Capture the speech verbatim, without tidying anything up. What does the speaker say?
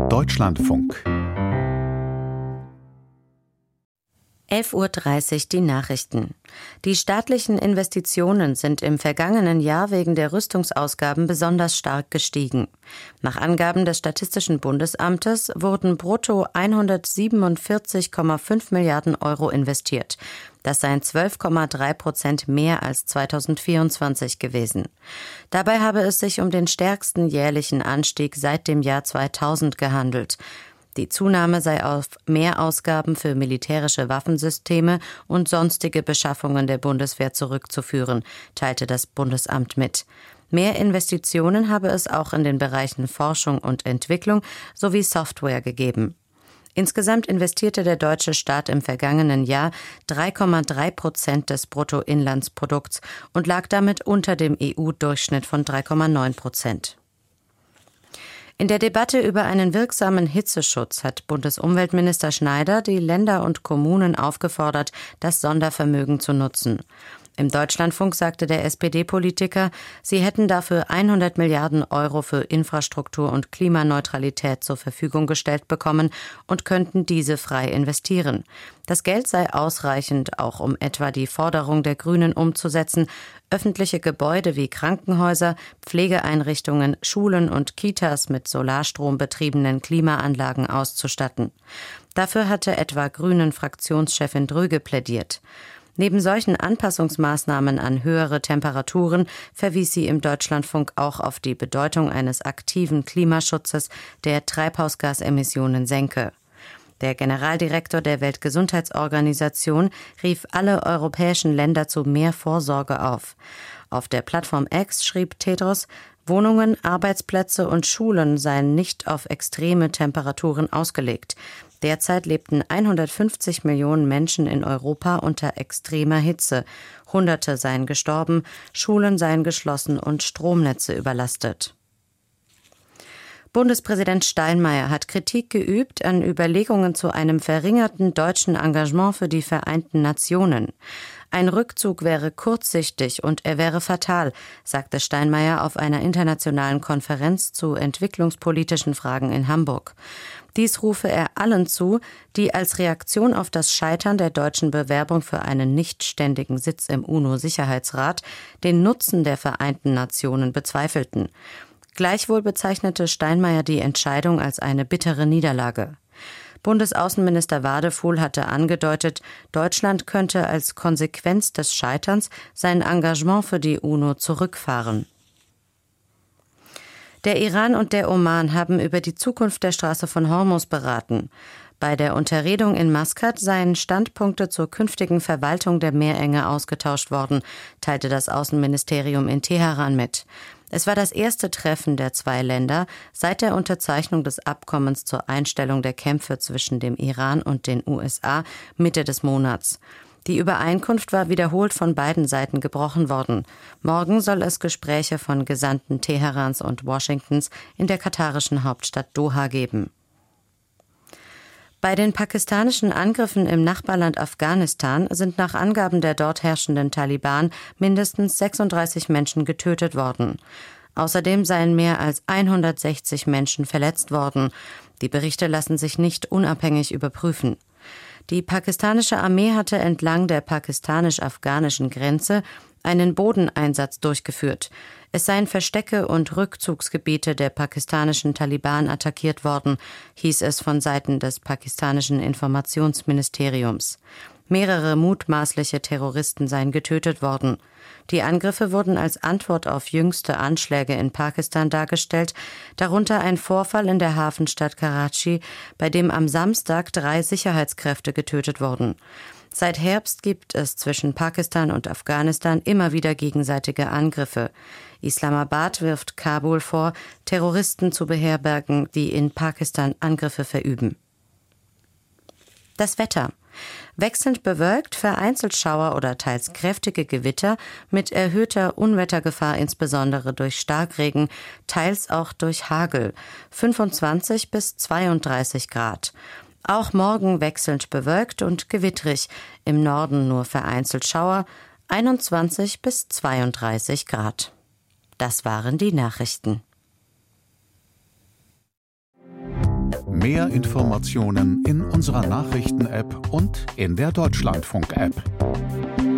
Deutschlandfunk. elf Uhr dreißig die Nachrichten. Die staatlichen Investitionen sind im vergangenen Jahr wegen der Rüstungsausgaben besonders stark gestiegen. Nach Angaben des Statistischen Bundesamtes wurden brutto hundertsiebenundvierzig Komma fünf Milliarden Euro investiert. Das seien zwölf Komma drei Prozent mehr als zweitausendvierundzwanzig gewesen. Dabei habe es sich um den stärksten jährlichen Anstieg seit dem Jahr zweitausend gehandelt. Die Zunahme sei auf Mehrausgaben für militärische Waffensysteme und sonstige Beschaffungen der Bundeswehr zurückzuführen, teilte das Bundesamt mit. Mehr Investitionen habe es auch in den Bereichen Forschung und Entwicklung sowie Software gegeben. Insgesamt investierte der deutsche Staat im vergangenen Jahr drei Komma drei Prozent des Bruttoinlandsprodukts und lag damit unter dem E U-Durchschnitt von drei Komma neun Prozent. In der Debatte über einen wirksamen Hitzeschutz hat Bundesumweltminister Schneider die Länder und Kommunen aufgefordert, das Sondervermögen zu nutzen. Im Deutschlandfunk sagte der S P D-Politiker, sie hätten dafür hundert Milliarden Euro für Infrastruktur und Klimaneutralität zur Verfügung gestellt bekommen und könnten diese frei investieren. Das Geld sei ausreichend, auch um etwa die Forderung der Grünen umzusetzen, öffentliche Gebäude wie Krankenhäuser, Pflegeeinrichtungen, Schulen und Kitas mit Solarstrom betriebenen Klimaanlagen auszustatten. Dafür hatte etwa Grünen-Fraktionschefin Dröge plädiert. Neben solchen Anpassungsmaßnahmen an höhere Temperaturen verwies sie im Deutschlandfunk auch auf die Bedeutung eines aktiven Klimaschutzes, der Treibhausgasemissionen senke. Der Generaldirektor der Weltgesundheitsorganisation rief alle europäischen Länder zu mehr Vorsorge auf. Auf der Plattform X schrieb Tedros, Wohnungen, Arbeitsplätze und Schulen seien nicht auf extreme Temperaturen ausgelegt. Derzeit lebten hundertfünfzig Millionen Menschen in Europa unter extremer Hitze. Hunderte seien gestorben, Schulen seien geschlossen und Stromnetze überlastet. Bundespräsident Steinmeier hat Kritik geübt an Überlegungen zu einem verringerten deutschen Engagement für die Vereinten Nationen. Ein Rückzug wäre kurzsichtig und er wäre fatal, sagte Steinmeier auf einer internationalen Konferenz zu entwicklungspolitischen Fragen in Hamburg. Dies rufe er allen zu, die als Reaktion auf das Scheitern der deutschen Bewerbung für einen nichtständigen Sitz im UNO-Sicherheitsrat den Nutzen der Vereinten Nationen bezweifelten. Gleichwohl bezeichnete Steinmeier die Entscheidung als eine bittere Niederlage. Bundesaußenminister Wadefuhl hatte angedeutet, Deutschland könnte als Konsequenz des Scheiterns sein Engagement für die UNO zurückfahren. Der Iran und der Oman haben über die Zukunft der Straße von Hormuz beraten. Bei der Unterredung in Maskat seien Standpunkte zur künftigen Verwaltung der Meerenge ausgetauscht worden, teilte das Außenministerium in Teheran mit. Es war das erste Treffen der zwei Länder seit der Unterzeichnung des Abkommens zur Einstellung der Kämpfe zwischen dem Iran und den U S A Mitte des Monats. Die Übereinkunft war wiederholt von beiden Seiten gebrochen worden. Morgen soll es Gespräche von Gesandten Teherans und Washingtons in der katarischen Hauptstadt Doha geben. Bei den pakistanischen Angriffen im Nachbarland Afghanistan sind nach Angaben der dort herrschenden Taliban mindestens sechsunddreißig Menschen getötet worden. Außerdem seien mehr als hundertsechzig Menschen verletzt worden. Die Berichte lassen sich nicht unabhängig überprüfen. Die pakistanische Armee hatte entlang der pakistanisch-afghanischen Grenze einen Bodeneinsatz durchgeführt. Es seien Verstecke und Rückzugsgebiete der pakistanischen Taliban attackiert worden, hieß es von Seiten des pakistanischen Informationsministeriums. Mehrere mutmaßliche Terroristen seien getötet worden. Die Angriffe wurden als Antwort auf jüngste Anschläge in Pakistan dargestellt, darunter ein Vorfall in der Hafenstadt Karachi, bei dem am Samstag drei Sicherheitskräfte getötet wurden. Seit Herbst gibt es zwischen Pakistan und Afghanistan immer wieder gegenseitige Angriffe. Islamabad wirft Kabul vor, Terroristen zu beherbergen, die in Pakistan Angriffe verüben. Das Wetter. Wechselnd bewölkt, vereinzelt Schauer oder teils kräftige Gewitter mit erhöhter Unwettergefahr, insbesondere durch Starkregen, teils auch durch Hagel. fünfundzwanzig bis zweiunddreißig Grad. Auch morgen wechselnd bewölkt und gewittrig. Im Norden nur vereinzelt Schauer, einundzwanzig bis zweiunddreißig Grad. Das waren die Nachrichten. Mehr Informationen in unserer Nachrichten-App und in der Deutschlandfunk-App.